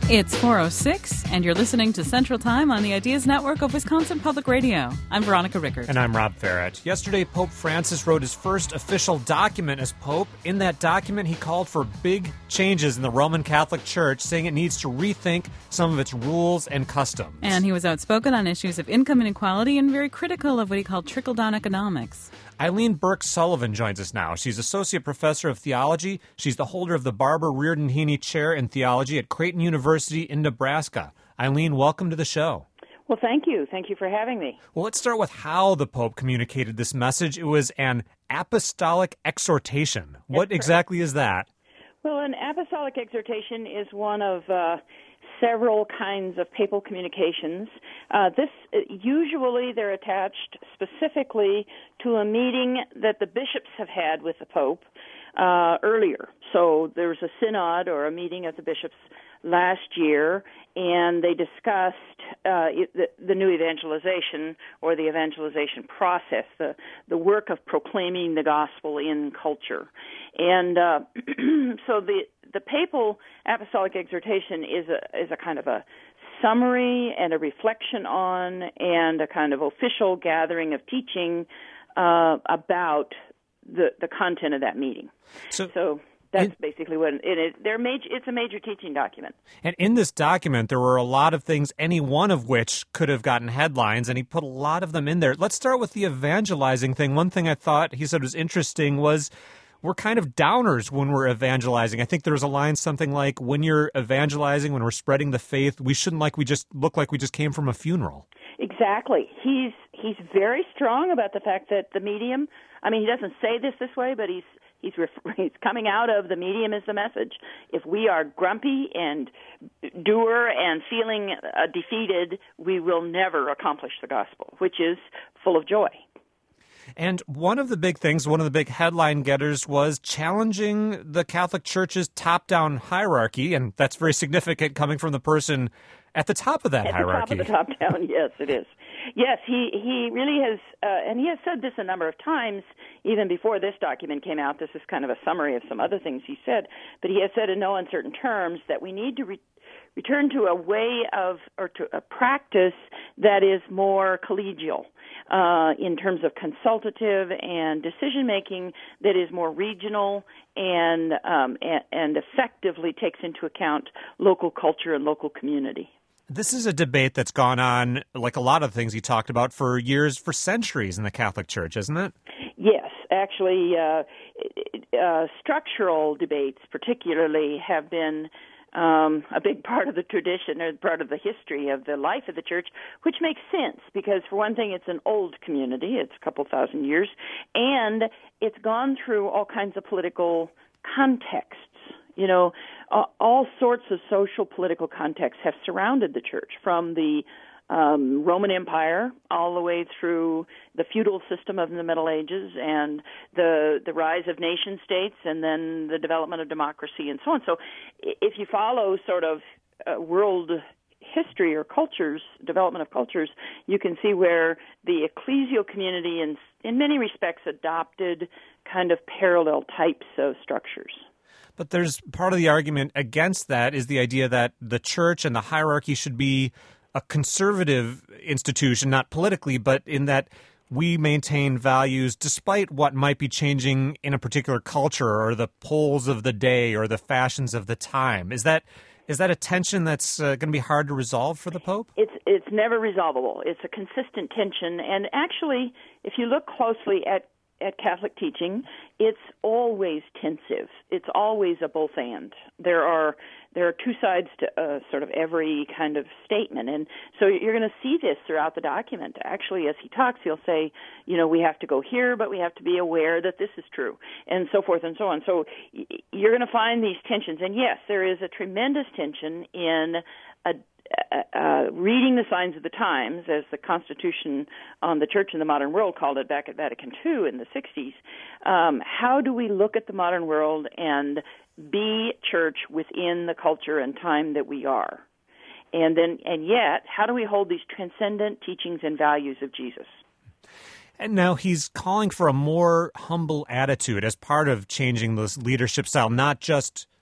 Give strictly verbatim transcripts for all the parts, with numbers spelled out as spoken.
It's four oh six, and you're listening to Central Time on the Ideas Network of Wisconsin Public Radio. I'm Veronica Rickert. And I'm Rob Farrett. Yesterday, Pope Francis wrote his first official document as Pope. In that document, he called for big changes in the Roman Catholic Church, saying it needs to rethink some of its rules and customs. And he was outspoken on issues of income inequality and very critical of what he called trickle-down economics. Eileen Burke-Sullivan joins us now. She's Associate Professor of Theology. She's the holder of the Barbara Reardon Heaney Chair in Theology at Creighton University in Nebraska. Eileen, welcome to the show. Well, thank you. Thank you for having me. Well, let's start with how the Pope communicated this message. It was an apostolic exhortation. That's what correct. exactly is that? Well, an apostolic exhortation is one of uh, several kinds of papal communications. Uh, this usually they're attached specifically to a meeting that the bishops have had with the Pope uh, earlier. So there was a synod or a meeting of the bishops last year, and they discussed uh, the, the new evangelization or the evangelization process, the, the work of proclaiming the gospel in culture. And uh, so the the papal apostolic exhortation is a is a kind of a summary and a reflection on and a kind of official gathering of teaching uh, about the the content of that meeting. So. so That's It, basically what it is. They're major, it's a major teaching document. and in this document, there were a lot of things, any one of which could have gotten headlines, and he put a lot of them in there. Let's start with the evangelizing thing. One thing I thought he said was interesting was we're kind of downers when we're evangelizing. I think there was a line something like, when you're evangelizing, when we're spreading the faith, we shouldn't like we just look like we just came from a funeral. Exactly. He's he's very strong about the fact that the medium, I mean, he doesn't say this this way, but he's He's, ref- he's coming out of the medium is the message. If we are grumpy and dour and feeling uh, defeated, we will never accomplish the gospel, which is full of joy. And one of the big things, one of the big headline getters was challenging the Catholic Church's top-down hierarchy, and that's very significant coming from the person at the top of that at hierarchy. At the top of the top-down, yes, it is. Yes, he, he really has, uh, and he has said this a number of times, even before this document came out. This is kind of a summary of some other things he said, but he has said in no uncertain terms that we need to re- return to a way of, or to a practice that is more collegial uh, in terms of consultative and decision-making, that is more regional and, um, and, and effectively takes into account local culture and local community. This is a debate that's gone on, like a lot of things he talked about, for years, for centuries in the Catholic Church, isn't it? Yes, actually, uh, uh, structural debates particularly have been um, a big part of the tradition or part of the history of the life of the Church, which makes sense because, for one thing, it's an old community. It's a couple thousand years, and it's gone through all kinds of political contexts. You know, uh, all sorts of social political contexts have surrounded the Church, from the um, Roman Empire all the way through the feudal system of the Middle Ages and the the rise of nation states and then the development of democracy and so on. So if you follow sort of uh, world history or cultures, development of cultures, you can see where the ecclesial community in, in many respects adopted kind of parallel types of structures. But there's part of the argument against that is the idea that the church and the hierarchy should be a conservative institution, not politically, but in that we maintain values despite what might be changing in a particular culture or the polls of the day or the fashions of the time. Is that is that a tension that's uh, going to be hard to resolve for the Pope? It's it's never resolvable. It's a consistent tension, and actually, if you look closely at at Catholic teaching, it's always tensive. It's always a both and. There are there are two sides to uh, sort of every kind of statement, and so you're going to see this throughout the document. Actually, as he talks, he'll say, you know, we have to go here, but we have to be aware that this is true, and so forth and so on. So you're going to find these tensions, and yes, there is a tremendous tension in a Uh, uh, reading the signs of the times, as the Constitution on the Church in the Modern World called it back at Vatican Two in the sixties. Um, how do we look at the modern world and be church within the culture and time that we are? And then, and yet, how do we hold these transcendent teachings and values of Jesus? And now he's calling for a more humble attitude as part of changing this leadership style, not just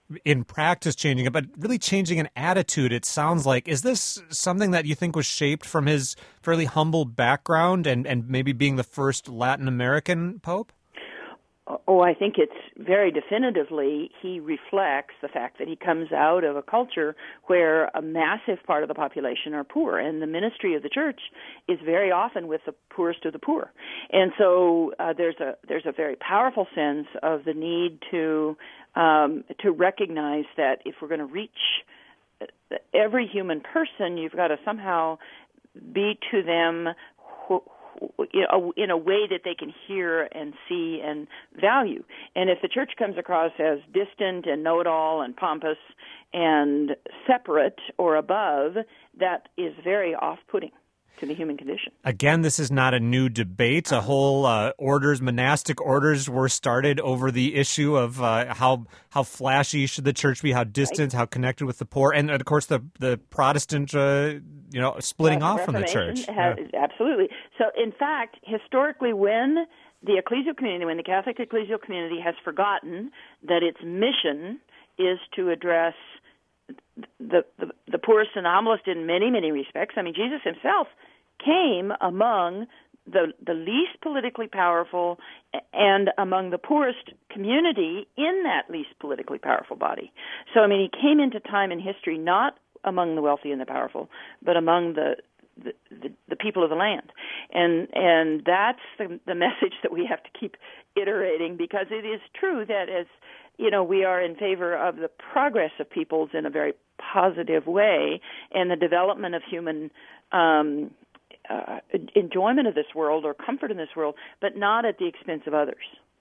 in practice changing it, but really changing an attitude, it sounds like. Is this something that you think was shaped from his fairly humble background and, and maybe being the first Latin American pope? Oh, I think it's very definitively, he reflects the fact that he comes out of a culture where a massive part of the population are poor, and the ministry of the church is very often with the poorest of the poor. And so uh, there's a there's a very powerful sense of the need to um, to recognize that if we're going to reach every human person, you've got to somehow be to them who, in a way that they can hear and see and value. And if the church comes across as distant and know-it-all and pompous and separate or above, that is very off-putting to the human condition. Again, this is not a new debate. A whole uh, orders, monastic orders were started over the issue of uh, how how flashy should the church be, how distant, right. how connected with the poor, and of course the the Protestant, uh, you know, splitting well, off from the church. Has, yeah. Absolutely. So, in fact, historically, when the ecclesial community, when the Catholic ecclesial community has forgotten that its mission is to address The, the the poorest and humblest in many, many respects. I mean, Jesus himself came among the the least politically powerful and among the poorest community in that least politically powerful body. So, I mean, he came into time and history not among the wealthy and the powerful, but among the the, the, the people of the land. And and that's the, the message that we have to keep iterating, because it is true that as you know, we are in favor of the progress of peoples in a very positive way and the development of human um, uh, enjoyment of this world or comfort in this world, but not at the expense of others.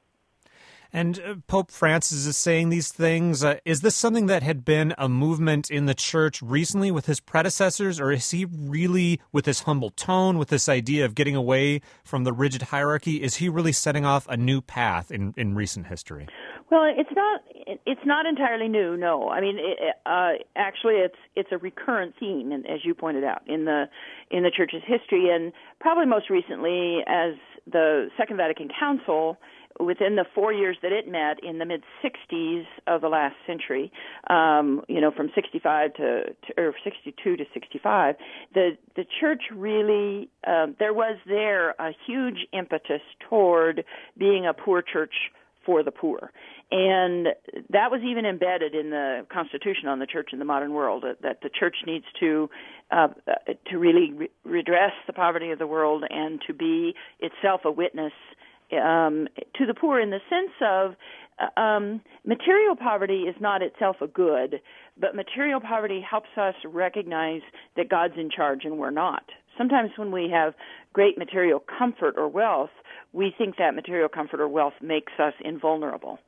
And uh, Pope Francis is saying these things. Uh, is this something that had been a movement in the church recently with his predecessors, or is he really, with his humble tone, with this idea of getting away from the rigid hierarchy, is he really setting off a new path in, in recent history? Well, it's not. It's not entirely new. No, I mean, it, uh, actually, it's it's a recurrent theme, and as you pointed out, in the in the Church's history, and probably most recently as the Second Vatican Council, within the four years that it met in the mid sixties of the last century, um, you know, from sixty-five to, to or sixty-two to sixty-five, the the Church really uh, there was there a huge impetus toward being a poor church for the poor. And that was even embedded in the Constitution on the Church in the modern world, that, that the Church needs to uh, to really re- redress the poverty of the world and to be itself a witness um, to the poor, in the sense of uh, um, material poverty is not itself a good, but material poverty helps us recognize that God's in charge and we're not. Sometimes when we have great material comfort or wealth, we think that material comfort or wealth makes us invulnerable.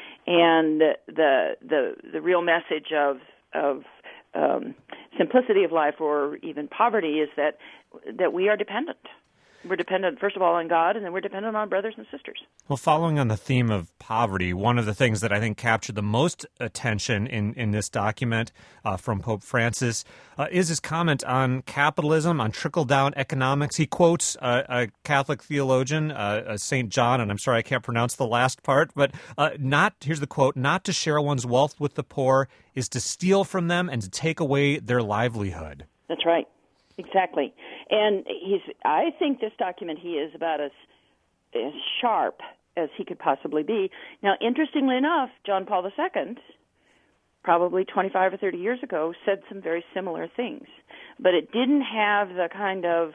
And the the the real message of of um, simplicity of life, or even poverty, is that that we are dependent. We're dependent, first of all, on God, and then we're dependent on brothers and sisters. Well, following on the theme of poverty, one of the things that I think captured the most attention in, in this document uh, from Pope Francis uh, is his comment on capitalism, on trickle-down economics. He quotes uh, a Catholic theologian, uh, Saint John, and I'm sorry I can't pronounce the last part, but uh, not, here's the quote, "Not to share one's wealth with the poor is to steal from them and to take away their livelihood." That's right. Exactly. And he's, I think this document, he is about as, as sharp as he could possibly be. Now, interestingly enough, John Paul the Second, probably twenty-five or thirty years ago, said some very similar things. But it didn't have the kind of,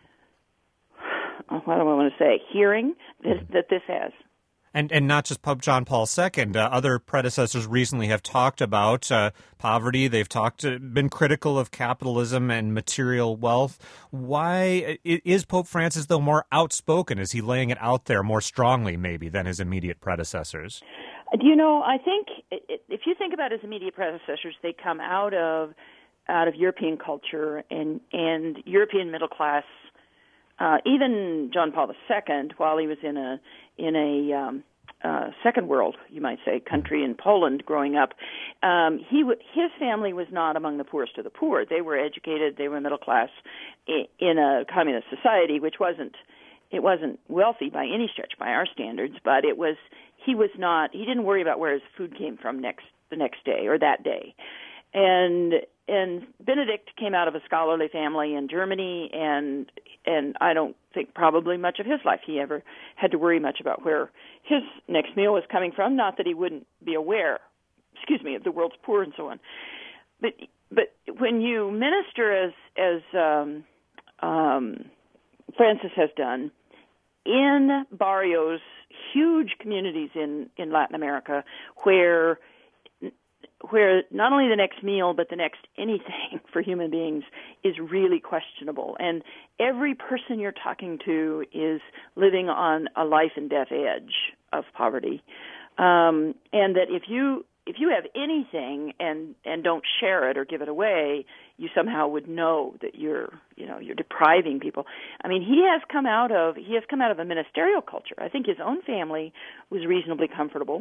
what do I want to say, hearing that, that this has. And and not just Pope John Paul the Second. Uh, other predecessors recently have talked about uh, poverty. They've talked, uh, been critical of capitalism and material wealth. Why is Pope Francis, though, more outspoken? Is he laying it out there more strongly, maybe, than his immediate predecessors? Do you know, I think if you think about his immediate predecessors, they come out of out of European culture and and European middle class. Uh, even John Paul the Second, while he was in a in a um, uh, second world, you might say, country in Poland growing up, um, he w- his family was not among the poorest of the poor. They were educated, they were middle class in, in a communist society, which wasn't it wasn't wealthy by any stretch by our standards, but it was he was not he didn't worry about where his food came from next the next day or that day. And and Benedict came out of a scholarly family in Germany, and and I don't think probably much of his life he ever had to worry much about where his next meal was coming from. Not that he wouldn't be aware, excuse me, of the world's poor and so on. But but when you minister as as um, um, Francis has done in barrios, huge communities in, in Latin America, where where not only the next meal, but the next anything for human beings is really questionable. And every person you're talking to is living on a life and death edge of poverty. Um, and that if you if you have anything and, and don't share it or give it away, you somehow would know that you're you know you're depriving people. I mean, he has come out of he has come out of a ministerial culture. I think his own family was reasonably comfortable.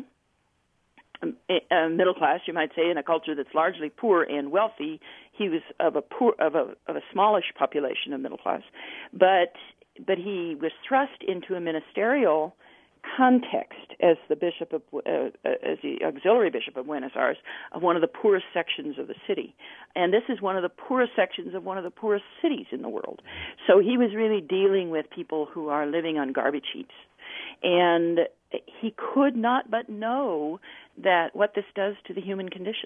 Uh, middle class, you might say, in a culture that's largely poor and wealthy. He was of a poor, of a of a smallish population of middle class, but but he was thrust into a ministerial context as the bishop of uh, as the auxiliary bishop of Buenos Aires of one of the poorest sections of the city, and this is one of the poorest sections of one of the poorest cities in the world. So he was really dealing with people who are living on garbage heaps, and he could not but know that what this does to the human condition.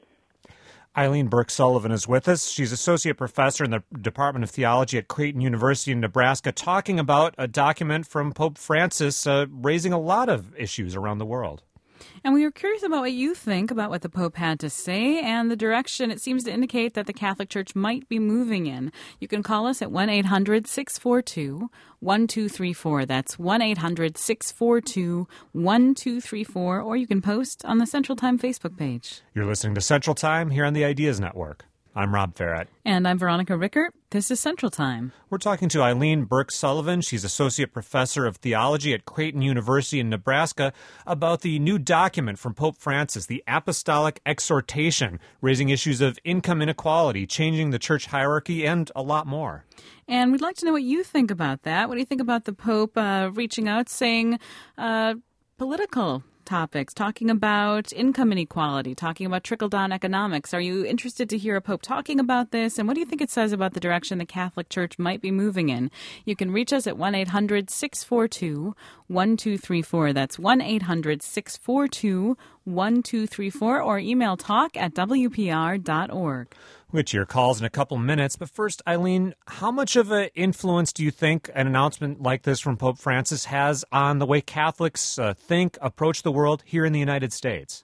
Eileen Burke Sullivan is with us. She's associate professor in the Department of Theology at Creighton University in Nebraska, talking about a document from Pope Francis uh, raising a lot of issues around the world. And we were curious about what you think about what the Pope had to say and the direction it seems to indicate that the Catholic Church might be moving in. You can call us at one eight hundred six four two one two three four. That's one eight hundred six four two one two three four, or you can post on the Central Time Facebook page. You're listening to Central Time here on the Ideas Network. I'm Rob Farrett. And I'm Veronica Rickert. This is Central Time. We're talking to Eileen Burke Sullivan. She's Associate Professor of Theology at Creighton University in Nebraska about the new document from Pope Francis, the Apostolic Exhortation, raising issues of income inequality, changing the church hierarchy, and a lot more. And we'd like to know what you think about that. What do you think about the Pope uh, reaching out, saying uh, political topics, talking about income inequality, talking about trickle-down economics? Are you interested to hear a Pope talking about this? And what do you think it says about the direction the Catholic Church might be moving in? You can reach us at one eight hundred six four two one two three four. That's one eight hundred six four two one two three four, or email talk at w p r dot org. We'll get to your calls in a couple minutes, but first, Eileen, how much of an influence do you think an announcement like this from Pope Francis has on the way Catholics uh, think, approach the world here in the United States?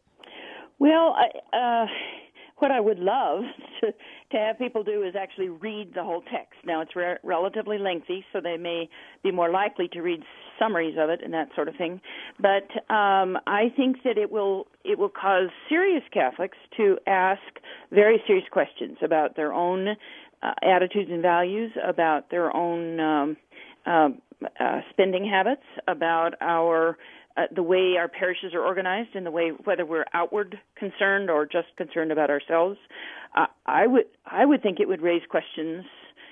Well, I, uh, what I would love to, to have people do is actually read the whole text. Now, it's re- relatively lengthy, so they may be more likely to read summaries of it and that sort of thing. But um, I think that it will it will cause serious Catholics to ask very serious questions about their own uh, attitudes and values, about their own um, uh, uh, spending habits, about our Uh, the way our parishes are organized, and the way whether we're outward concerned or just concerned about ourselves. Uh, I would I would think it would raise questions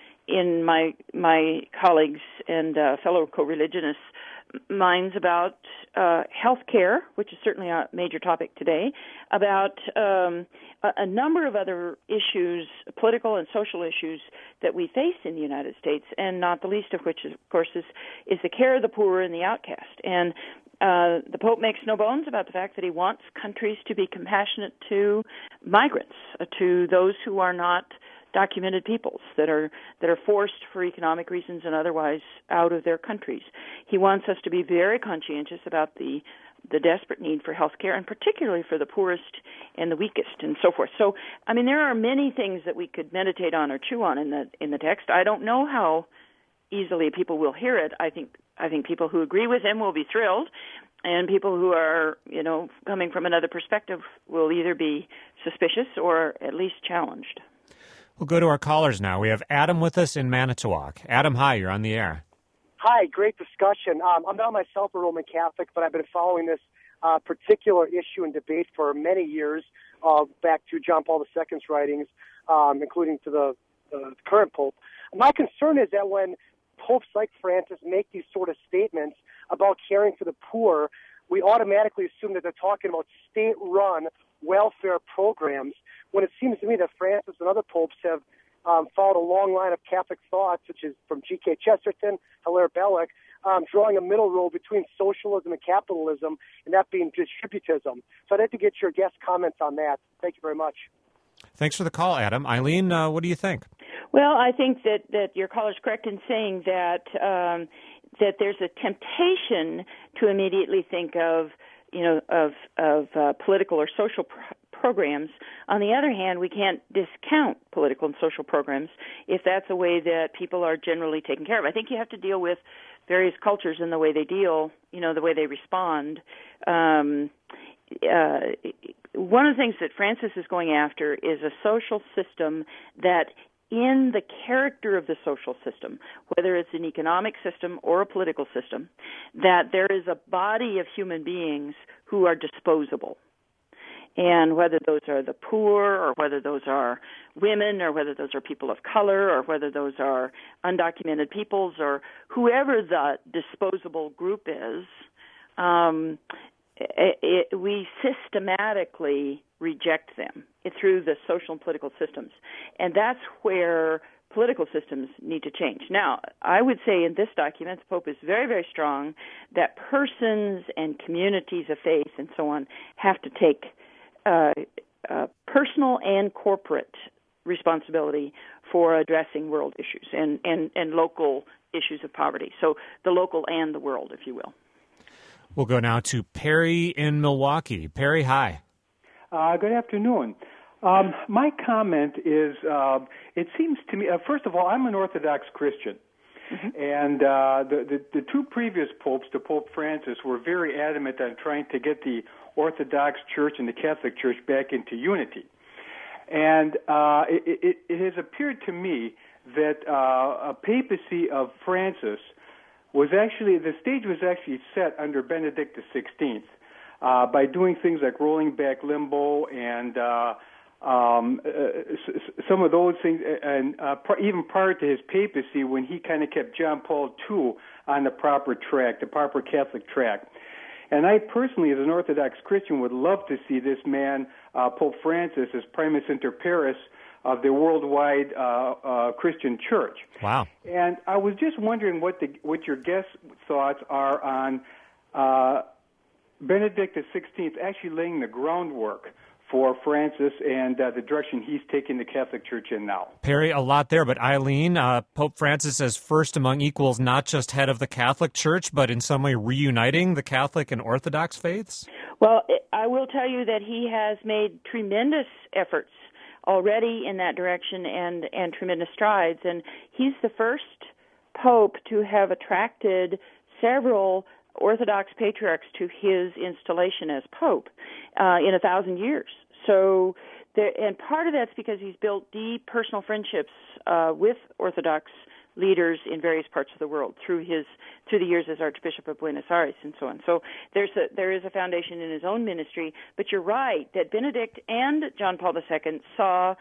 in my my colleagues and uh, fellow co-religionists' minds about uh, health care, which is certainly a major topic today, about um, a, a number of other issues, political and social issues that we face in the United States, and not the least of which, of course, is, is the care of the poor and the outcast. And Uh, the Pope makes no bones about the fact that he wants countries to be compassionate to migrants, uh, to those who are not documented peoples that are that are forced for economic reasons and otherwise out of their countries. He wants us to be very conscientious about the the desperate need for health care, and particularly for the poorest and the weakest, and so forth. So, I mean, there are many things that we could meditate on or chew on in the in the text. I don't know how easily people will hear it. I think I think people who agree with him will be thrilled, and people who are, you know, coming from another perspective will either be suspicious or at least challenged. We'll go to our callers now. We have Adam with us in Manitowoc. Adam, hi, you're on the air. Hi, great discussion. Um, I'm not myself a Roman Catholic, but I've been following this uh, particular issue and debate for many years, uh, back to John Paul the Second's writings, um, including to the uh, current Pope. My concern is that when popes like Francis make these sort of statements about caring for the poor, we automatically assume that they're talking about state-run welfare programs, when it seems to me that Francis and other popes have um, followed a long line of Catholic thought, such as from G K Chesterton, Hilaire Belloc, um, drawing a middle road between socialism and capitalism, and that being distributism. So I'd like to get your guest comments on that. Thank you very much. Thanks for the call, Adam. Eileen, uh, what do you think? Well, I think that, that your caller's correct in saying that um, that there's a temptation to immediately think of, you know, of of uh, political or social pro- programs. On the other hand, we can't discount political and social programs if that's a way that people are generally taken care of. I think you have to deal with various cultures and the way they deal, you know, the way they respond. Um, uh, one of the things that Francis is going after is a social system that, in the character of the social system, whether it's an economic system or a political system, that there is a body of human beings who are disposable. And whether those are the poor, or whether those are women, or whether those are people of color, or whether those are undocumented peoples, or whoever the disposable group is, um, it, it, we systematically reject them through the social and political systems. And that's where political systems need to change. Now, I would say in this document, the Pope is very, very strong that persons and communities of faith and so on have to take uh, uh, personal and corporate responsibility for addressing world issues and, and, and local issues of poverty. So the local and the world, if you will. We'll go now to Perry in Milwaukee. Perry, hi. Uh, good afternoon. Um, my comment is, uh, it seems to me, uh, first of all, I'm an Orthodox Christian. Mm-hmm. And uh, the, the, the two previous popes, the Pope Francis, were very adamant on trying to get the Orthodox Church and the Catholic Church back into unity. And uh, it, it, it has appeared to me that uh, a papacy of Francis was actually, the stage was actually set under Benedict the sixteenth uh, by doing things like rolling back limbo and uh, um, uh, some of those things, and uh, even prior to his papacy, when he kind of kept John Paul the Second on the proper track, the proper Catholic track. And I personally, as an Orthodox Christian, would love to see this man, uh, Pope Francis, as primus inter pares of the worldwide uh, uh, Christian church. Wow. And I was just wondering what the what your guest thoughts are on uh, Benedict the sixteenth actually laying the groundwork for Francis and uh, the direction he's taking the Catholic Church in now. Perry, a lot there, but Eileen, uh, Pope Francis as first among equals, not just head of the Catholic Church, but in some way reuniting the Catholic and Orthodox faiths? Well, I will tell you that he has made tremendous efforts already in that direction and, and tremendous strides. And he's the first pope to have attracted several Orthodox patriarchs to his installation as pope uh, in a thousand years. So, there, and part of that's because he's built deep personal friendships uh, with Orthodox leaders in various parts of the world through his through the years as Archbishop of Buenos Aires and so on. So there's a, there is a foundation in his own ministry. But you're right that Benedict and John Paul the Second saw,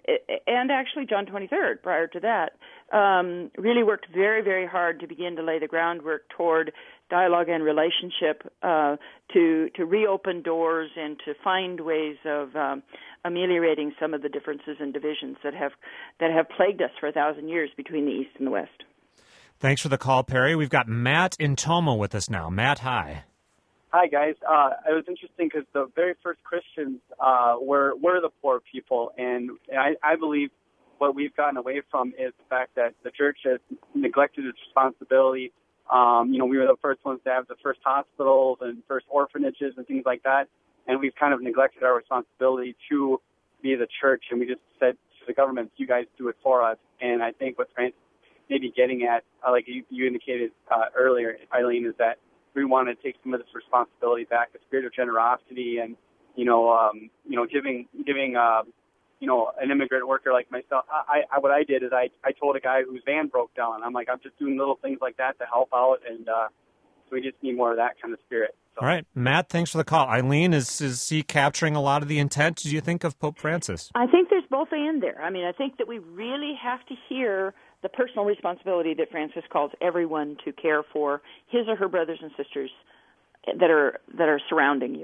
and actually John the twenty-third prior to that, um, really worked very, very hard to begin to lay the groundwork toward dialogue and relationship uh, to to reopen doors and to find ways of um, ameliorating some of the differences and divisions that have that have plagued us for a thousand years between the East and the West. Thanks for the call, Perry. We've got Matt in Toma with us now. Matt, hi. Hi, guys. Uh, it was interesting because the very first Christians uh, were were the poor people, and I, I believe what we've gotten away from is the fact that the church has neglected its responsibility. Um, you know, we were the first ones to have the first hospitals and first orphanages and things like that, and we've kind of neglected our responsibility to be the church, and we just said to the government, you guys do it for us. And I think what Francis may be getting at, uh, like you, you indicated uh, earlier, Eileen, is that we want to take some of this responsibility back, the spirit of generosity and, you know, um, you know, giving, giving, uh, you know, an immigrant worker like myself. I, I, what I did is I, I told a guy whose van broke down. I'm like, I'm just doing little things like that to help out, and uh, so we just need more of that kind of spirit. So. All right, Matt, thanks for the call. Eileen, is is he capturing a lot of the intent, do you think, of Pope Francis? I think there's both and there. I mean, I think that we really have to hear the personal responsibility that Francis calls everyone to care for his or her brothers and sisters that are that are surrounding you.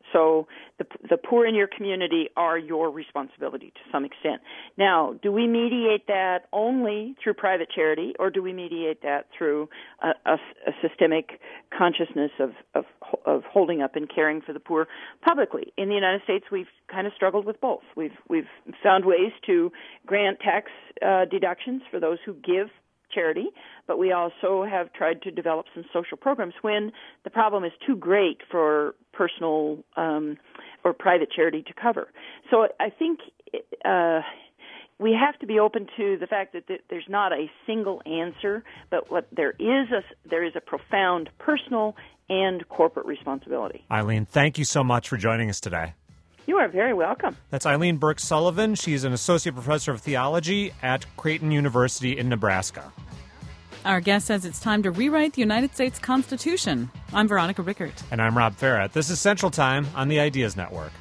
So the the poor in your community are your responsibility to some extent. Now, do we mediate that only through private charity, or do we mediate that through a, a, a systemic consciousness of, of of holding up and caring for the poor publicly? In the United States, we've kind of struggled with both. We've we've found ways to grant tax uh, deductions for those who give charity, but we also have tried to develop some social programs when the problem is too great for personal um, or private charity to cover. So I think uh, we have to be open to the fact that th- there's not a single answer, but what there is a there is a profound personal and corporate responsibility. Eileen, thank you so much for joining us today. You are very welcome. That's Eileen Burke-Sullivan. She's an associate professor of theology at Creighton University in Nebraska. Our guest says it's time to rewrite the United States Constitution. I'm Veronica Rickert. And I'm Rob Farrett. This is Central Time on the Ideas Network.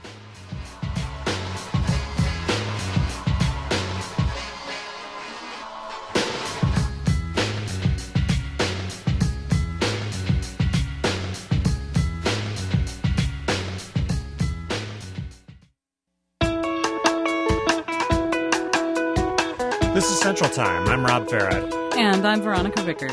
This is Central Time. I'm Rob Farrett. And I'm Veronica Rickert.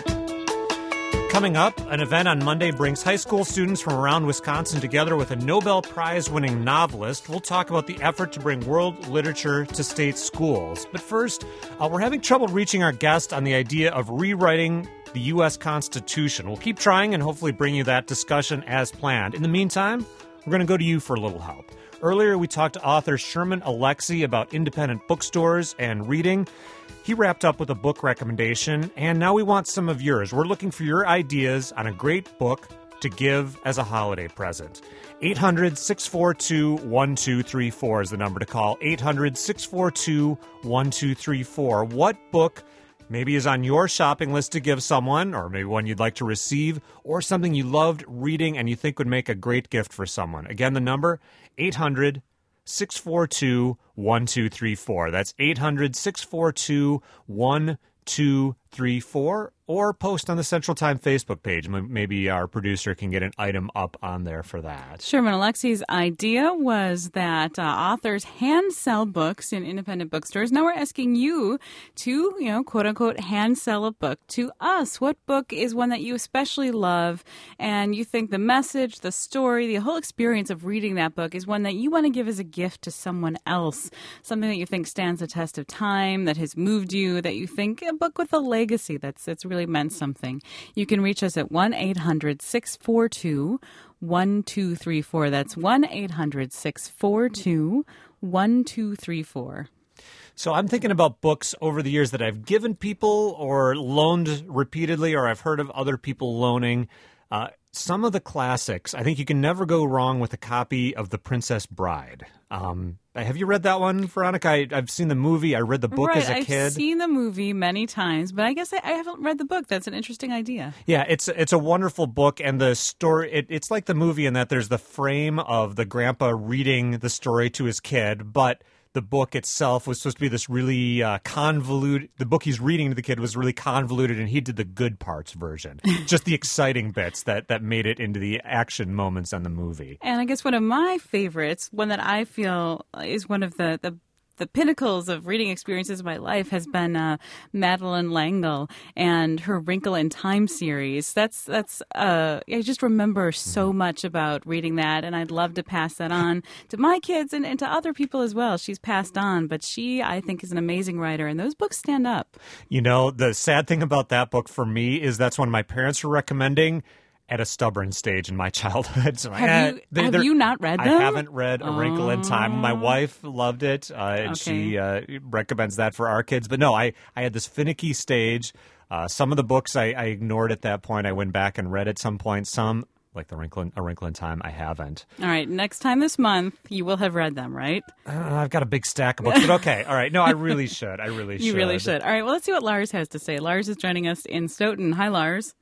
Coming up, an event on Monday brings high school students from around Wisconsin together with a Nobel Prize-winning novelist. We'll talk about the effort to bring world literature to state schools. But first, uh, we're having trouble reaching our guest on the idea of rewriting the U S Constitution. We'll keep trying and hopefully bring you that discussion as planned. In the meantime, we're going to go to you for a little help. Earlier, we talked to author Sherman Alexie about independent bookstores and reading. He wrapped up with a book recommendation, and now we want some of yours. We're looking for your ideas on a great book to give as a holiday present. eight hundred, six four two, one two three four is the number to call. eight hundred, six four two, one two three four. What book maybe is on your shopping list to give someone, or maybe one you'd like to receive, or something you loved reading and you think would make a great gift for someone? Again, the number, eight hundred, six four two, one two three four. That's eight hundred, six four two, one two three four. Or post on the Central Time Facebook page. Maybe our producer can get an item up on there for that. Sherman Alexie's idea was that uh, authors hand sell books in independent bookstores. Now we're asking you to, you know, quote unquote, hand sell a book to us. What book is one that you especially love and you think the message, the story, the whole experience of reading that book is one that you want to give as a gift to someone else? Something that you think stands the test of time, that has moved you, that you think a book with a legacy that's, that's really meant something. You can reach us at one eight hundred, six four two, one two three four. That's one eight hundred, six four two, one two three four. So I'm thinking about books over the years that I've given people or loaned repeatedly, or I've heard of other people loaning. Uh, some of the classics, I think you can never go wrong with a copy of The Princess Bride. Um, have you read that one, Veronica? I, I've seen the movie. I read the book right, as a I've kid. I've seen the movie many times, but I guess I, I haven't read the book. That's an interesting idea. Yeah, it's it's a wonderful book, and the story, it, it's like the movie in that there's the frame of the grandpa reading the story to his kid, but the book itself was supposed to be this really uh, convoluted, the book he's reading to the kid was really convoluted, and he did the good parts version. Just the exciting bits that, that made it into the action moments on the movie. And I guess one of my favorites, one that I feel is one of the, the the pinnacles of reading experiences of my life has been uh, Madeleine L'Engle and her Wrinkle in Time series. That's that's uh, I just remember so much about reading that, and I'd love to pass that on to my kids and, and to other people as well. She's passed on, but she, I think, is an amazing writer, and those books stand up. You know, the sad thing about that book for me is that's one my parents were recommending at a stubborn stage in my childhood. So have I, you, they, have you not read them? I haven't read A Wrinkle in Time. My wife loved it, uh, and Okay. she uh, recommends that for our kids. But no, I, I had this finicky stage. Uh, some of the books I, I ignored at that point. I went back and read at some point. Some, like the Wrinkle in, A Wrinkle in Time, I haven't. All right, next time this month, you will have read them, right? Uh, I've got a big stack of books, but okay. All right. No, I really should. I really should. You really should. All right, well, let's see what Lars has to say. Lars is joining us in Stoughton. Hi, Lars.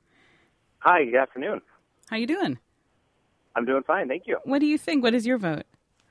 Hi, good afternoon. How you doing? I'm doing fine, thank you. What do you think? What is your vote?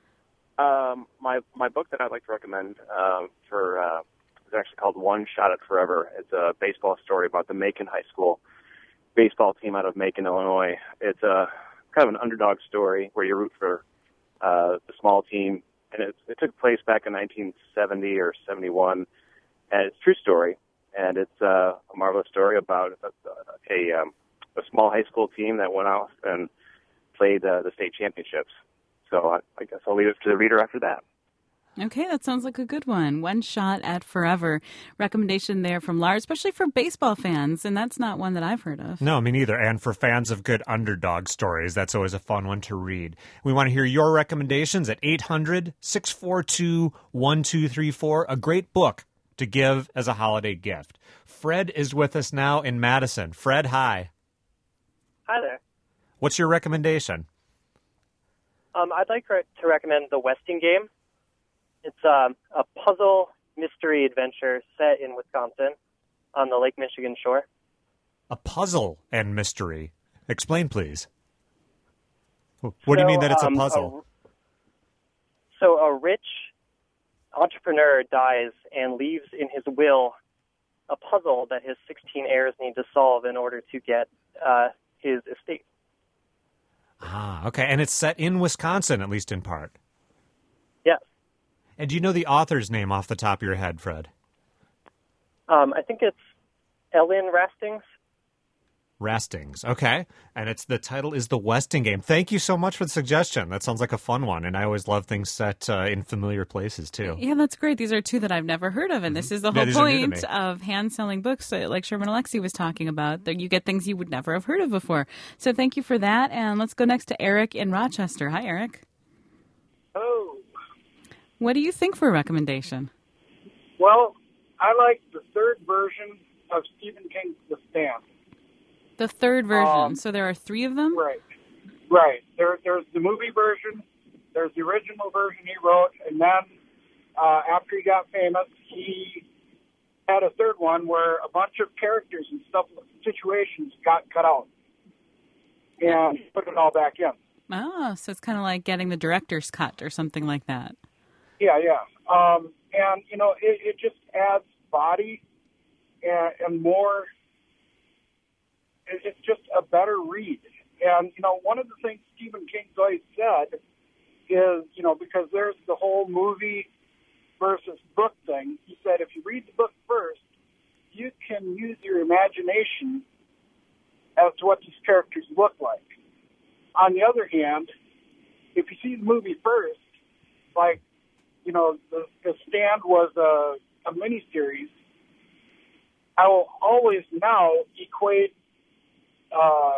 Um, my my book that I'd like to recommend um, for uh, is actually called One Shot at Forever. It's a baseball story about the Macon High School baseball team out of Macon, Illinois. It's a kind of an underdog story where you root for uh, the small team, and it, it took place back in nineteen seventy or seventy-one, and it's a true story, and it's uh, a marvelous story about a, a, um, a small high school team that went out and played uh, the state championships. So I, I guess I'll leave it to the reader after that. Okay, that sounds like a good one. One Shot at Forever. Recommendation there from Lars, especially for baseball fans, and that's not one that I've heard of. No, me neither. And for fans of good underdog stories, that's always a fun one to read. We want to hear your recommendations at eight hundred, six four two, one two three four, a great book to give as a holiday gift. Fred is with us now in Madison. Fred, hi. Hi there. What's your recommendation? Um, I'd like to recommend The Westing Game. It's um, a puzzle mystery adventure set in Wisconsin on the Lake Michigan shore. A puzzle and mystery. Explain, please. What so, do you mean that it's um, a puzzle? A, so a rich entrepreneur dies and leaves in his will a puzzle that his sixteen heirs need to solve in order to get uh, his estate. Ah, okay. And it's set in Wisconsin, at least in part. Yes. And do you know the author's name off the top of your head, Fred? Um, I think it's Ellen Rastings. Rastings, okay. And it's the title is The Westing Game. Thank you so much for the suggestion. That sounds like a fun one, and I always love things set uh, in familiar places, too. Yeah, that's great. These are two that I've never heard of, and this is the Yeah, whole these are new to point me. of hand-selling books, uh, like Sherman Alexie was talking about, that you get things you would never have heard of before. So thank you for that, and let's go next to Eric in Rochester. Hi, Eric. Oh, What do you think for a recommendation? well, I like the third version of Stephen King's The Stand. The third version. Um, so there are three of them? Right. Right. There, there's the movie version, there's the original version he wrote, and then uh, after he got famous, he had a third one where a bunch of characters and stuff, situations got cut out. And he put it all back in. Oh, so it's kind of like getting the director's cut or something like that. Yeah, yeah. Um, and, you know, it, it just adds body and, and more. It, it's just a better read. And, you know, one of the things Stephen King's always said is, you know, because there's the whole movie versus book thing, he said if you read the book first, you can use your imagination as to what these characters look like. On the other hand, if you see the movie first, like, you know, the, the Stand was a, a miniseries, I will always now equate uh,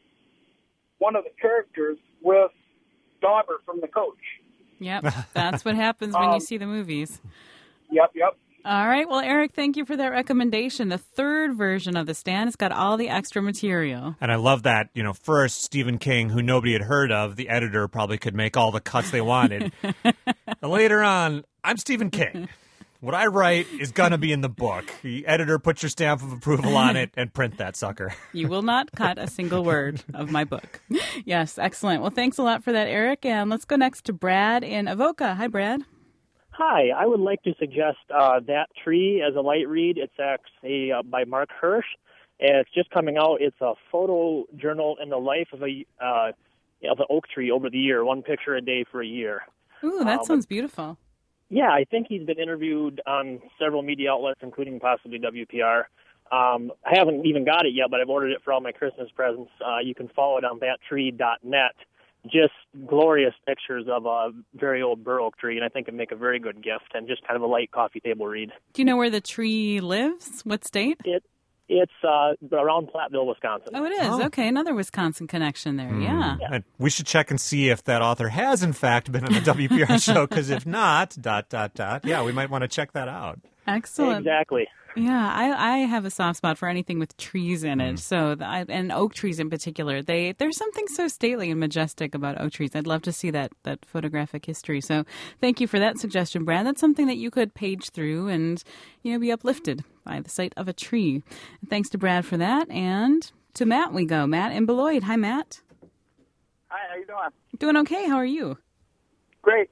one of the characters with Dauber from The Coach. Yep, that's what happens when Um, you see the movies. Yep, yep. All right, well, Eric, thank you for that recommendation. The third version of The Stand has got all the extra material. And I love that, you know, first, Stephen King, who nobody had heard of, the editor probably could make all the cuts they wanted. Later on, I'm Stephen King. What I write is going to be in the book. The editor, put your stamp of approval on it and print that sucker. You will not cut a single word of my book. Yes, excellent. Well, thanks a lot for that, Eric. And let's go next to Brad in Avoca. Hi, Brad. Hi, I would like to suggest uh, That Tree as a light read. It's actually uh, by Mark Hirsch, and it's just coming out. It's a photo journal in the life of a uh, of an oak tree over the year, one picture a day for a year. Ooh, that Um, sounds beautiful. Yeah, I think he's been interviewed on several media outlets, including possibly W P R. Um, I haven't even got it yet, but I've ordered it for all my Christmas presents. Uh, you can follow it on that tree dot net. Just glorious pictures of a very old bur oak tree, and I think it'd make a very good gift and just kind of a light coffee table read. Do you know where the tree lives? What state? It It's uh, around Platteville, Wisconsin. Oh, it is. Oh. Okay, another Wisconsin connection there. Yeah. And we should check and see if that author has, in fact, been on the W P R show, because if not, dot, dot, dot, yeah, we might want to check that out. Excellent. Exactly. Yeah, I, I have a soft spot for anything with trees in it. So, the, I, and oak trees in particular, they there's something so stately and majestic about oak trees. I'd love to see that that photographic history. So, thank you for that suggestion, Brad. That's something that you could page through and, you know, be uplifted by the sight of a tree. Thanks to Brad for that. And to Matt we go. Matt in Beloit. Hi, Matt. Hi, how you doing? Doing okay. How are you? Great.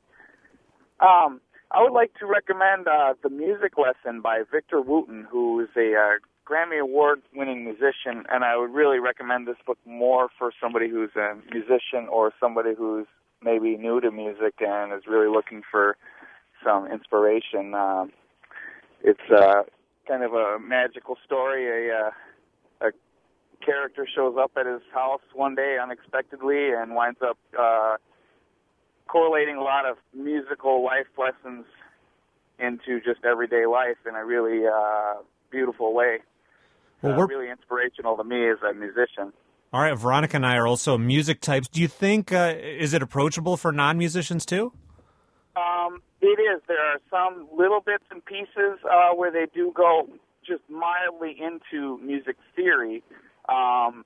Um, I would like to recommend uh, The Music Lesson by Victor Wooten, who is a uh, Grammy Award-winning musician, and I would really recommend this book more for somebody who's a musician or somebody who's maybe new to music and is really looking for some inspiration. Um, it's uh, kind of a magical story. A, uh, a character shows up at his house one day unexpectedly and winds up uh, correlating a lot of musical life lessons into just everyday life in a really uh, beautiful way. Well, uh, we're really inspirational to me as a musician. all right. Veronica and I are also music types. Do you think uh, is it approachable for non-musicians too? Um, it is. There are some little bits and pieces uh, where they do go just mildly into music theory. Um,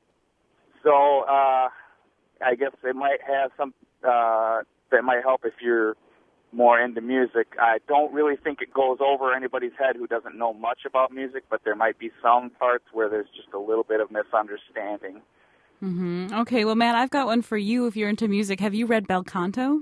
so uh, I guess it might have some uh, that might help if you're more into music. I don't really think it goes over anybody's head who doesn't know much about music, but there might be some parts where there's just a little bit of misunderstanding. Mm-hmm. Okay, well, Matt, I've got one for you if you're into music. Have you read Bel Canto?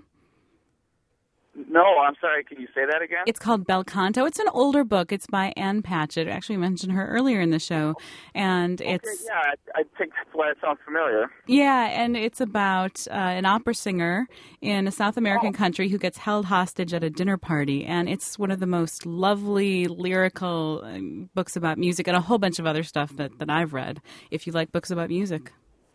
No, I'm sorry. Can you say that again? It's called Bel Canto. It's an older book. It's by Ann Patchett. I actually mentioned her earlier in the show. And Okay, it's... yeah, I, I think that's why it sounds familiar. Yeah, and it's about uh, an opera singer in a South American country who gets held hostage at a dinner party. And it's one of the most lovely, lyrical uh, books about music and a whole bunch of other stuff that, that I've read, if you like books about music.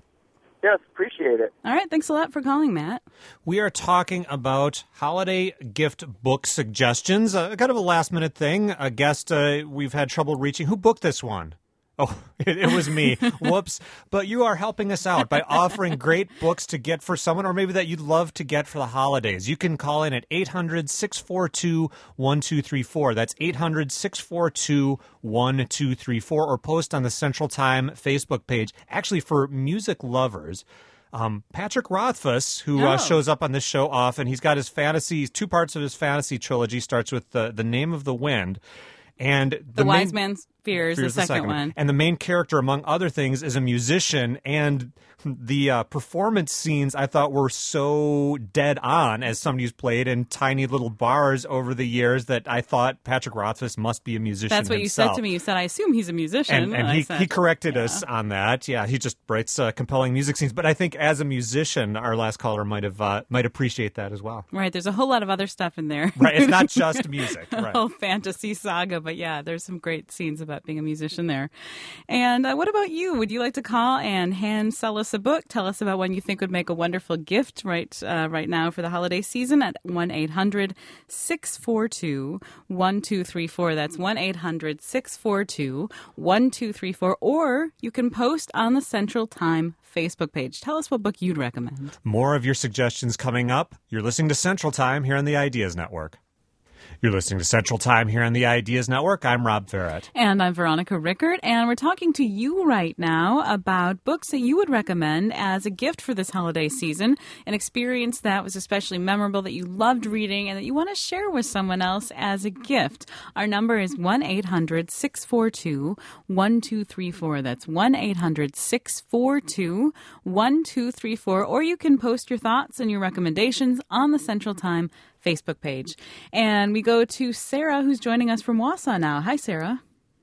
Yes, appreciate it. All right, thanks a lot for calling, Matt. We are talking about holiday gift book suggestions. Uh, kind of a last-minute thing. A guest uh, we've had trouble reaching. Who booked this one? Oh, it, it was me. Whoops. But you are helping us out by offering great books to get for someone, or maybe that you'd love to get for the holidays. You can call in at eight hundred, six four two, one two three four. That's eight hundred, six four two, one two three four, or post on the Central Time Facebook page. Actually, for music lovers, Um, Patrick Rothfuss, who Oh. uh, shows up on this show often, he's got his fantasy, two parts of his fantasy trilogy, starts with the, the Name of the Wind. And the, The main, Wise Man's Fear is the Fear's second one. And the main character, among other things, is a musician. And the uh, performance scenes I thought were so dead on as somebody who's played in tiny little bars over the years that I thought Patrick Rothfuss must be a musician That's what himself. you said to me. You said, I assume he's a musician. And, and I he, said, he corrected yeah. us on that. Yeah, he just writes uh, compelling music scenes. But I think as a musician, our last caller might have uh, might appreciate that as well. Right, there's a whole lot of other stuff in there. Right, it's not just music. A Right. whole fantasy saga, but yeah, there's some great scenes about being a musician there. And uh, what about you? Would you like to call and hand sell us a book? Tell us about one you think would make a wonderful gift right uh, right now for the holiday season at one eight hundred, six four two, one two three four. That's one eight hundred, six four two, one two three four. Or you can post on the Central Time Facebook page. Tell us what book you'd recommend. More of your suggestions coming up. You're listening to Central Time here on the Ideas Network. You're listening to Central Time here on the Ideas Network. I'm Rob Farrett. And I'm Veronica Rickert, and we're talking to you right now about books that you would recommend as a gift for this holiday season, an experience that was especially memorable, that you loved reading, and that you want to share with someone else as a gift. Our number is one eight hundred, six four two, one two three four. That's one eight hundred, six four two, one two three four. Or you can post your thoughts and your recommendations on the Central Time Facebook page. And we go to Sarah, who's joining us from Wausau now. Hi, Sarah.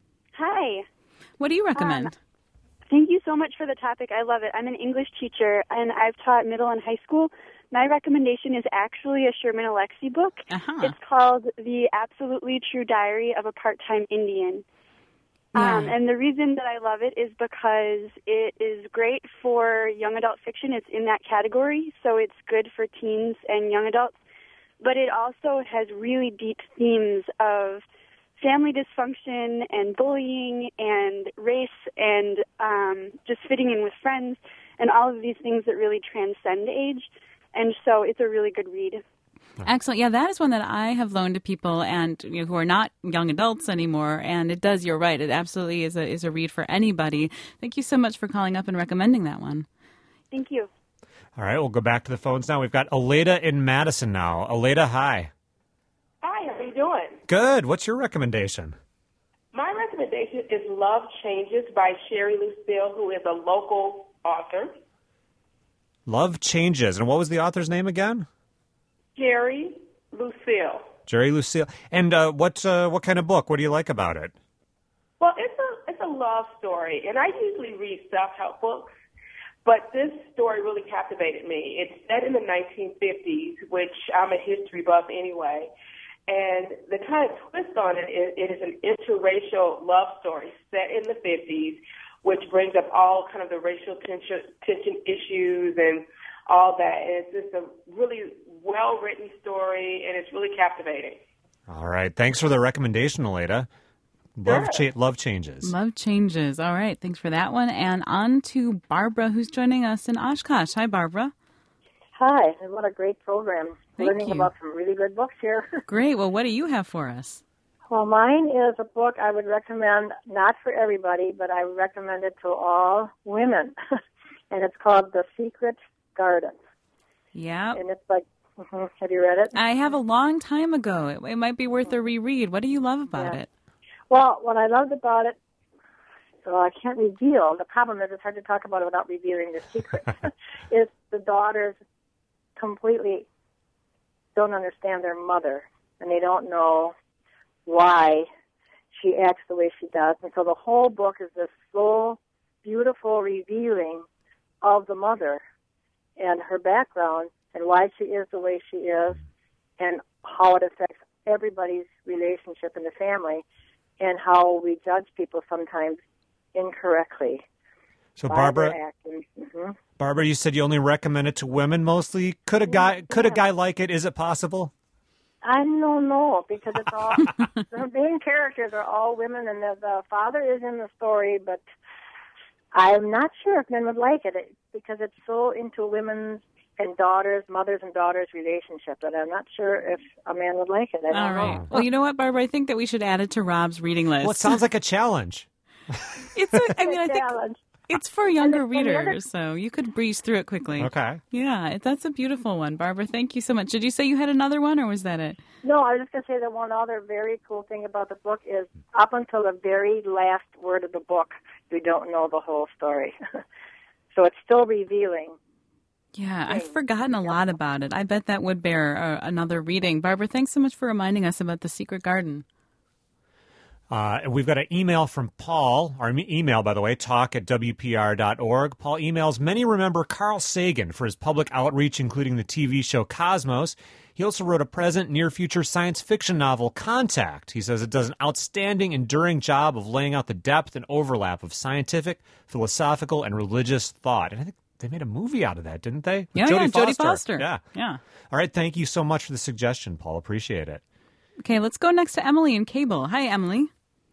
Hi. What do you recommend? Um, thank you so much for the topic. I love it. I'm an English teacher, and I've taught middle and high school. My recommendation is actually a Sherman Alexie book. Uh-huh. It's called The Absolutely True Diary of a Part-Time Indian. Yeah. Um, and the reason that I love it is because it is great for young adult fiction. It's in that category, so it's good for teens and young adults. But it also has really deep themes of family dysfunction and bullying and race and um, just fitting in with friends and all of these things that really transcend age. And so it's a really good read. Excellent. Yeah, that is one that I have loaned to people and you know, who are not young adults anymore. And it does, you're right, it absolutely is a, is a read for anybody. Thank you so much for calling up and recommending that one. Thank you. All right, we'll go back to the phones now. We've got Aleda in Madison now. Aleda, hi. Hi, how are you doing? Good. What's your recommendation? My recommendation is Love Changes by Sherry Lucille, who is a local author. Love Changes. And what was the author's name again? Sherry Lucille. Jerry Lucille. And uh, what uh, what kind of book? What do you like about it? Well, it's a it's a love story, and I usually read self-help books, But this story really captivated me. It's set in the nineteen fifties, which I'm a history buff anyway. And the kind of twist on it is it is an interracial love story set in the fifties, which brings up all kind of the racial tension, tension issues and all that. And it's just a really well-written story, and it's really captivating. All right. Thanks for the recommendation, Aleda. Love, cha- love changes. Love changes. All right. Thanks for that one. And on to Barbara, who's joining us in Oshkosh. Hi, Barbara. Hi. And what a great program. Thank Learning you. about some really good books here. Great. Well, what do you have for us? Well, mine is a book I would recommend, not for everybody, but I would recommend it to all women. And it's called The Secret Garden. Yeah. And it's like, mm-hmm. Have you read it? I have a long time ago. It, it might be worth a reread. What do you love about Yeah. it? Well, what I loved about it, so I can't reveal, the problem is it's hard to talk about it without revealing the secret, is the daughters completely don't understand their mother, and they don't know why she acts the way she does. And so the whole book is this slow, beautiful revealing of the mother and her background and why she is the way she is and how it affects everybody's relationship in the family and how we judge people sometimes incorrectly. So, by Barbara, their actions. Mhm. Barbara, you said you only recommend it to women mostly. Could a guy could a guy like it? Is it possible? I don't know, because it's all, the main characters are all women, and the, the father is in the story, but I'm not sure if men would like it, it because it's so into women's and daughters, mothers and daughters relationship that I'm not sure if a man would like it. I don't All right. know. Well, you know what, Barbara? I think that we should add it to Rob's reading list. Well, it sounds like a challenge. It's. A, I mean, I think Challenge. it's for younger And the- and the other- readers, so you could breeze through it quickly. Okay. Yeah, it- that's a beautiful one, Barbara. Thank you so much. Did you say you had another one, or was that it? No, I was just going to say that one other very cool thing about the book is up until the very last word of the book, we don't know the whole story. So it's still revealing. Yeah, I've forgotten a lot about it. I bet that would bear uh, another reading. Barbara, thanks so much for reminding us about The Secret Garden. Uh, we've got an email from Paul, our me- email, by the way, talk at W P R dot org. Paul emails, many remember Carl Sagan for his public outreach, including the T V show Cosmos. He also wrote a present, near-future science fiction novel, Contact. He says it does an outstanding, enduring job of laying out the depth and overlap of scientific, philosophical, and religious thought. And I think they made a movie out of that, didn't they? Yeah, Jodie yeah, Foster. Jodie Foster. Yeah. Yeah. All right, thank you so much for the suggestion, Paul. Appreciate it. Okay, let's go next to Emily in Cable. Hi, Emily.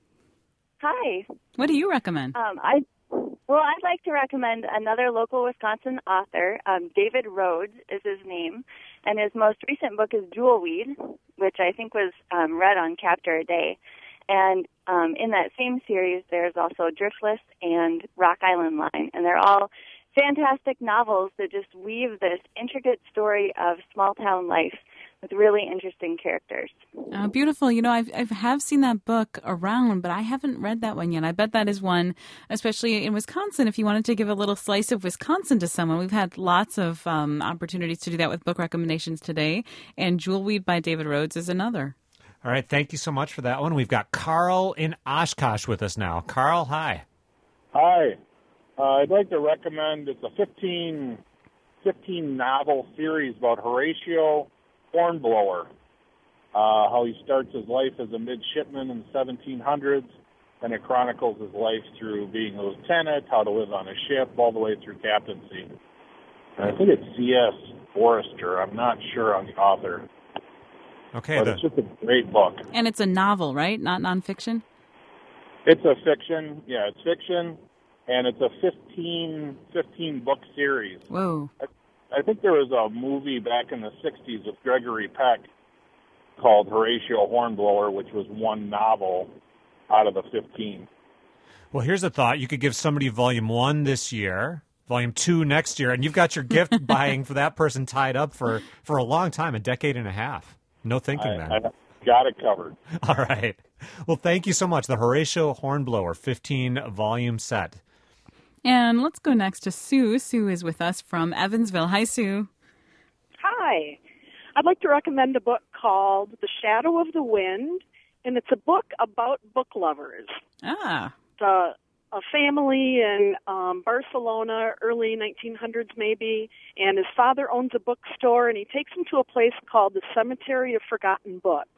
Hi. What do you recommend? Um, I well, I'd like to recommend another local Wisconsin author. Um, David Rhodes is his name, and his most recent book is Jewelweed, which I think was um, read on Chapter a Day. And um, in that same series, there's also Driftless and Rock Island Line, and they're all fantastic novels that just weave this intricate story of small town life with really interesting characters. Uh, beautiful. You know, I've, I have seen that book around, but I haven't read that one yet. I bet that is one, especially in Wisconsin, if you wanted to give a little slice of Wisconsin to someone. We've had lots of um, opportunities to do that with book recommendations today, and Jewelweed by David Rhodes is another. All right, thank you so much for that one. We've got Carl in Oshkosh with us now. Carl, hi. Hi. Uh, I'd like to recommend, it's a fifteen, fifteen novel series about Horatio Hornblower, uh, how he starts his life as a midshipman in the seventeen hundreds, and it chronicles his life through being a lieutenant, how to live on a ship, all the way through captaincy. And I think it's C S Forrester. I'm not sure on the author. Okay. But The, it's just a great book. And it's a novel, right? Not nonfiction? It's a fiction. Yeah, it's fiction, and it's a fifteen, fifteen book series. Whoa. I, I think there was a movie back in the sixties with Gregory Peck called Horatio Hornblower, which was one novel out of the fifteen. well, here's a thought. You could give somebody volume one this year, volume two next year, and you've got your gift buying for that person tied up for, for a long time, a decade and a half. No thinking, I, then. I got it covered. All right. Well, thank you so much. The Horatio Hornblower fifteen-volume set. And let's go next to Sue. Sue is with us from Evansville. Hi, Sue. Hi. I'd like to recommend a book called The Shadow of the Wind, and it's a book about book lovers. Ah. Uh, a family in um, Barcelona, early nineteen hundreds maybe, and his father owns a bookstore, and he takes him to a place called the Cemetery of Forgotten Books.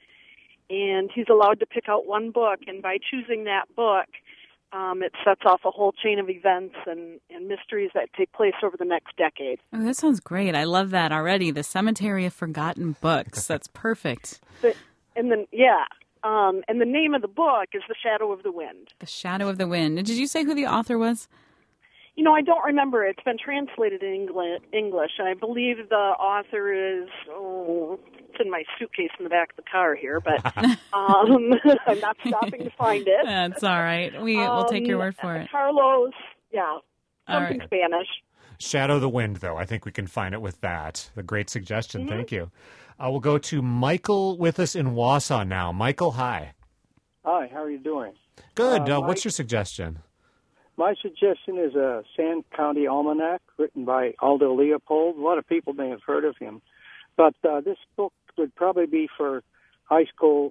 And he's allowed to pick out one book, and by choosing that book, um, it sets off a whole chain of events and, and mysteries that take place over the next decade. Oh, that sounds great. I love that already. The Cemetery of Forgotten Books. That's perfect. But, and then, yeah. Um, and the name of the book is The Shadow of the Wind. The Shadow of the Wind. Did you say who the author was? You know, I don't remember. It's been translated in Engli- English, and I believe the author is, oh, it's in my suitcase in the back of the car here, but um, I'm not stopping to find it. That's all right. We, um, we'll take your word for it. Carlos, yeah, something right. Spanish. Shadow of the Wind, though. I think we can find it with that. The great suggestion. Mm-hmm. Thank you. Uh, we'll go to Michael with us in Wausau now. Michael, hi. Hi, how are you doing? Good. Uh, Uh, what's my- your suggestion? My suggestion is a Sand County Almanac written by Aldo Leopold. A lot of people may have heard of him. But uh, this book would probably be for high school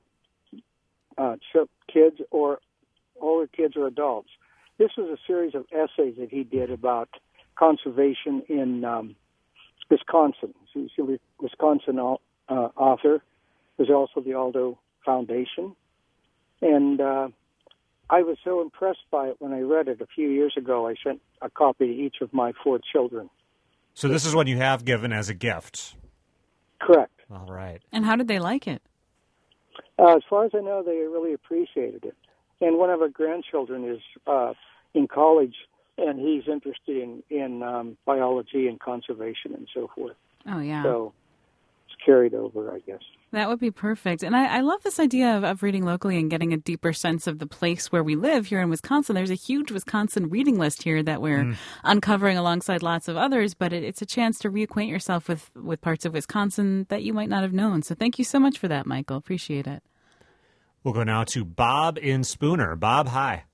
uh, ch- kids or older kids or adults. This was a series of essays that he did about conservation in um, Wisconsin. He's a Wisconsin uh, author. There's also the Aldo Foundation. And uh, I was so impressed by it when I read it a few years ago. I sent a copy to each of my four children. So this is what you have given as a gift. Correct. All right. And how did they like it? Uh, as far as I know, they really appreciated it. And one of our grandchildren is uh, in college, and he's interested in, in um, biology and conservation and so forth. Oh, yeah. So it's carried over, I guess. That would be perfect. And I, I love this idea of, of reading locally and getting a deeper sense of the place where we live here in Wisconsin. There's a huge Wisconsin reading list here that we're mm. uncovering alongside lots of others, but it, it's a chance to reacquaint yourself with, with parts of Wisconsin that you might not have known. So thank you so much for that, Michael. Appreciate it. We'll go now to Bob in Spooner. Bob, hi.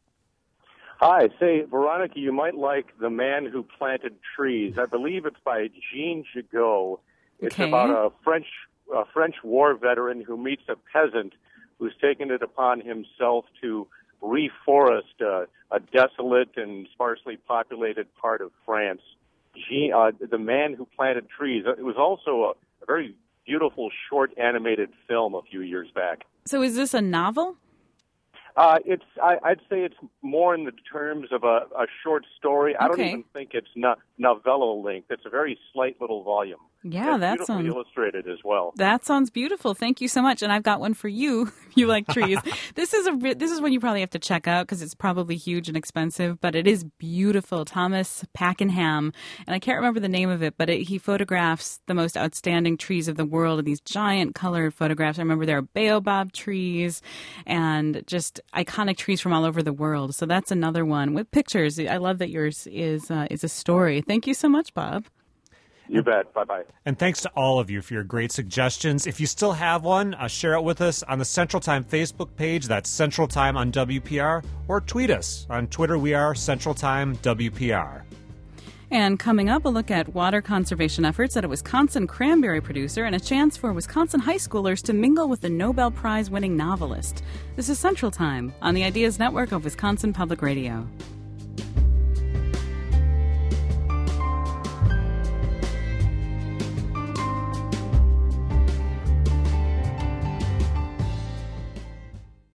Hi. Say, Veronica, you might like The Man Who Planted Trees. I believe it's by Jean Gigot. It's okay. about a French a French war veteran who meets a peasant who's taken it upon himself to reforest uh, a desolate and sparsely populated part of France. Jean, uh, The Man Who Planted Trees. It was also a, a very beautiful short animated film a few years back. So is this a novel? Uh, it's I, I'd say it's more in the terms of a, a short story. I Okay. don't even think it's no, novella length. It's a very slight little volume. Yeah, it's that beautifully sounds illustrated as well. That sounds beautiful. Thank you so much. And I've got one for you. You like trees. This is a re- this is one you probably have to check out because it's probably huge and expensive, but it is beautiful. Thomas Pakenham, and I can't remember the name of it, but it, he photographs the most outstanding trees of the world in these giant colored photographs. I remember there are baobab trees and just iconic trees from all over the world. So that's another one with pictures. I love that yours is uh, is a story. Thank you so much, Bob. You bet. Bye-bye. And thanks to all of you for your great suggestions. If you still have one, uh, share it with us on the Central Time Facebook page. That's Central Time on W P R. Or tweet us. On Twitter, we are Central Time W P R. And coming up, a look at water conservation efforts at a Wisconsin cranberry producer and a chance for Wisconsin high schoolers to mingle with the Nobel Prize-winning novelist. This is Central Time on the Ideas Network of Wisconsin Public Radio.